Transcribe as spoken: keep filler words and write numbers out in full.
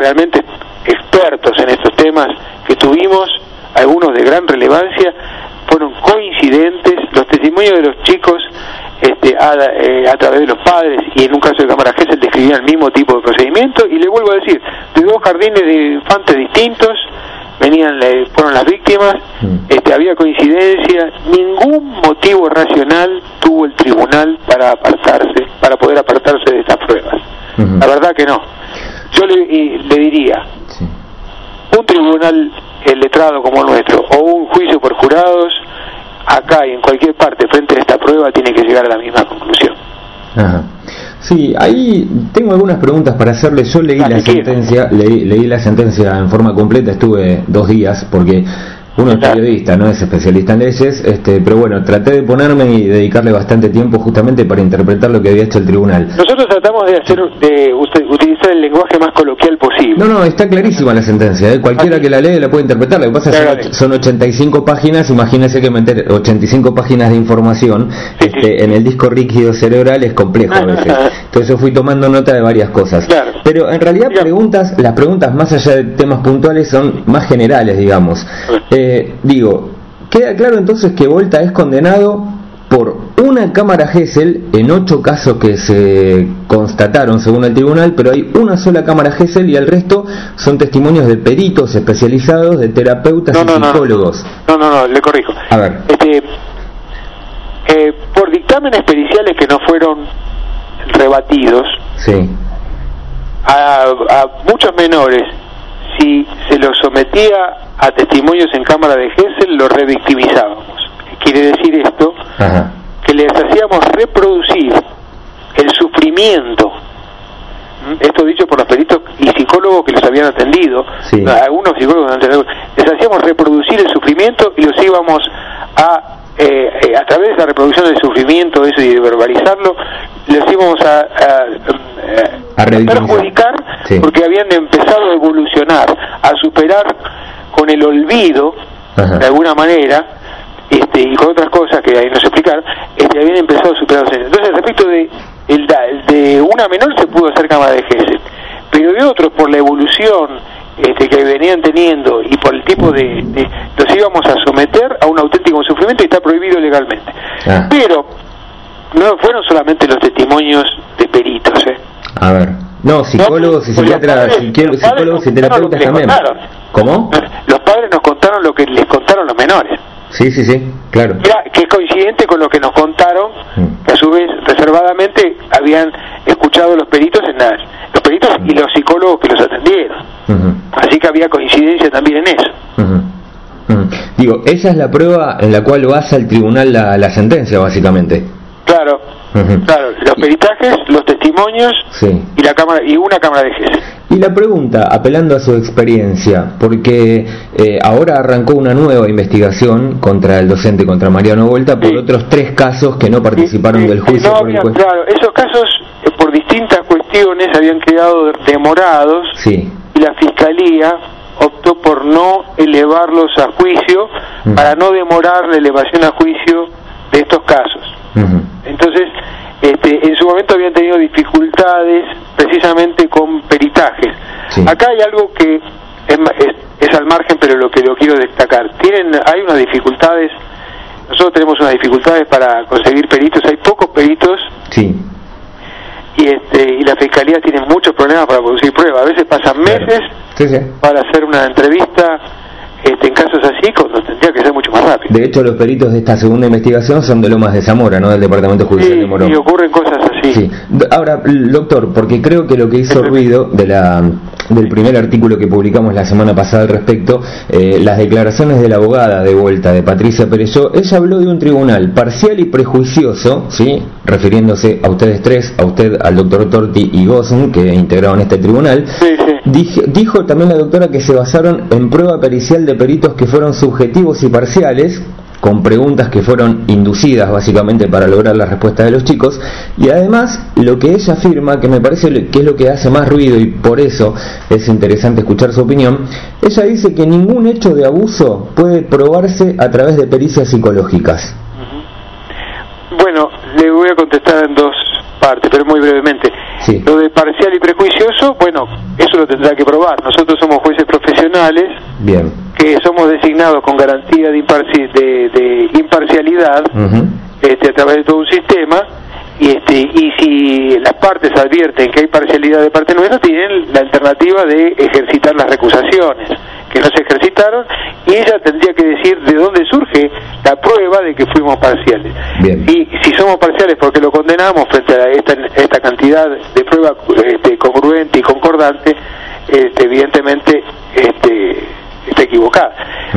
realmente expertos en estos temas que tuvimos, algunos de gran relevancia, fueron coincidentes. Los testimonios de los chicos este, a, eh, a través de los padres, y en un caso de Cámara Gesell describían el mismo tipo de procedimiento, y le vuelvo a decir, de dos jardines de infantes distintos venían, fueron las víctimas, este, había coincidencia, ningún motivo racional tuvo el tribunal para apartarse, para poder apartarse de estas pruebas. Uh-huh. La verdad que no. Yo le, le diría, sí. un tribunal el letrado como el nuestro, o un juicio por jurados, acá y en cualquier parte frente a esta prueba, tiene que llegar a la misma conclusión. Ajá. Sí, ahí tengo algunas preguntas para hacerle. Yo leí la sentencia, leí, leí la sentencia en forma completa, estuve dos días, porque uno es periodista, no es especialista en leyes, este, pero bueno, traté de ponerme y dedicarle bastante tiempo justamente para interpretar lo que había hecho el tribunal. Nosotros tratamos de hacer, de utilizar el lenguaje más coloquial posible. No, no, está clarísima la sentencia, ¿eh? Cualquiera que la lee la puede interpretar. Lo que pasa es que son, son ochenta y cinco páginas, imagínense que meter ochenta y cinco páginas de información sí, este, sí. en el disco rígido cerebral es complejo a veces. Entonces yo fui tomando nota de varias cosas. Claro. Pero en realidad preguntas, las preguntas más allá de temas puntuales son más generales, digamos. Eh, Eh, digo, queda claro entonces que Volta es condenado por una Cámara Gesell en ocho casos que se constataron según el tribunal, pero hay una sola Cámara Gesell y el resto son testimonios de peritos especializados, de terapeutas no, y no, psicólogos. No, no, no, no, le corrijo. A ver. Este, eh, por dictámenes periciales que no fueron rebatidos, sí. a, a muchos menores, si se los sometía a testimonios en Cámara de Gesell, los revictimizábamos. Quiere decir esto, Ajá. que les hacíamos reproducir el sufrimiento. Esto dicho por los peritos y psicólogos que los habían atendido, sí. algunos psicólogos les hacíamos reproducir el sufrimiento y los íbamos a eh, eh, a través de esa reproducción del sufrimiento, eso y de verbalizarlo, les íbamos a, a, a, a perjudicar, sí. porque habían empezado a evolucionar, a superar con el olvido, Ajá. de alguna manera, este, y con otras cosas que ahí no sé explicar, este, habían empezado a superar. Entonces, respecto de el, de una menor se pudo hacer Cámara de Gesell, pero de otros, por la evolución este, que venían teniendo y por el tipo de, de los íbamos a someter a un auténtico sufrimiento y está prohibido legalmente. Ah. Pero no fueron solamente los testimonios de peritos, ¿eh? A ver, no, psicólogos y psiquiatras, psicólogos y terapeutas también. ¿Cómo? Los padres nos contaron lo que les contaron los menores. Sí, sí, sí, claro. Era, que es coincidente con lo que nos contaron, que a su vez reservadamente habían escuchado los peritos en la, los peritos y los psicólogos que los atendieron. Uh-huh. Así que había coincidencia también en eso. Uh-huh. Uh-huh. Digo, esa es la prueba en la cual basa el tribunal la, la sentencia, básicamente. Claro, uh-huh. claro, los peritajes, los testimonios, sí. y la cámara y una Cámara de Gesell. Y la pregunta, apelando a su experiencia, porque eh, ahora arrancó una nueva investigación contra el docente, contra Mariano Volta, por sí. otros tres casos que no participaron sí, sí, del juicio. No por había, el juez. Claro, esos casos, eh, por distintas cuestiones, habían quedado demorados, sí. y la Fiscalía optó por no elevarlos a juicio, uh-huh. para no demorar la elevación a juicio de estos casos. Uh-huh. Entonces, este, en su momento habían tenido dificultades precisamente con peritajes. Sí. Acá hay algo que es, es, es al margen, pero lo que lo quiero destacar. Tienen, hay unas dificultades, nosotros tenemos unas dificultades para conseguir peritos, hay pocos peritos, sí. y este y la Fiscalía tiene muchos problemas para producir pruebas. A veces pasan meses sí, sí. para hacer una entrevista. Este, en casos así, cuando tendría que ser mucho más rápido. De hecho, los peritos de esta segunda investigación son de Lomas de Zamora, no del Departamento Judicial sí, de Morón. Y ocurren cosas así. Sí. Ahora, doctor, porque creo que lo que hizo ruido de la del primer artículo que publicamos la semana pasada al respecto, eh, las declaraciones de la abogada de Volta, de Patricia Perelló, ella habló de un tribunal parcial y prejuicioso, ¿sí? Refiriéndose a ustedes tres, a usted, al doctor Torti y Gossen, que integraron este tribunal. Sí, sí. Dijo, dijo también la doctora que se basaron en prueba pericial de peritos que fueron subjetivos y parciales, con preguntas que fueron inducidas básicamente para lograr la respuesta de los chicos, y además lo que ella afirma, que me parece que es lo que hace más ruido y por eso es interesante escuchar su opinión, ella dice que ningún hecho de abuso puede probarse a través de pericias psicológicas. Bueno, le voy a contestar en dos partes, pero muy brevemente. Sí. Lo de parcial y prejuicioso, bueno, eso lo tendrá que probar. Nosotros somos jueces profesionales, bien, que somos designados con garantía de, imparci de, de imparcialidad, uh-huh. este, a través de todo un sistema, y este y si las partes advierten que hay parcialidad de parte nuestra, tienen la alternativa de ejercitar las recusaciones, que no se ejercitaron, y ella tendría que decir de dónde surge la prueba de que fuimos parciales. Bien. Y si somos parciales porque lo condenamos frente a esta, esta cantidad de prueba este, congruente y concordante, este, evidentemente este, está equivocada.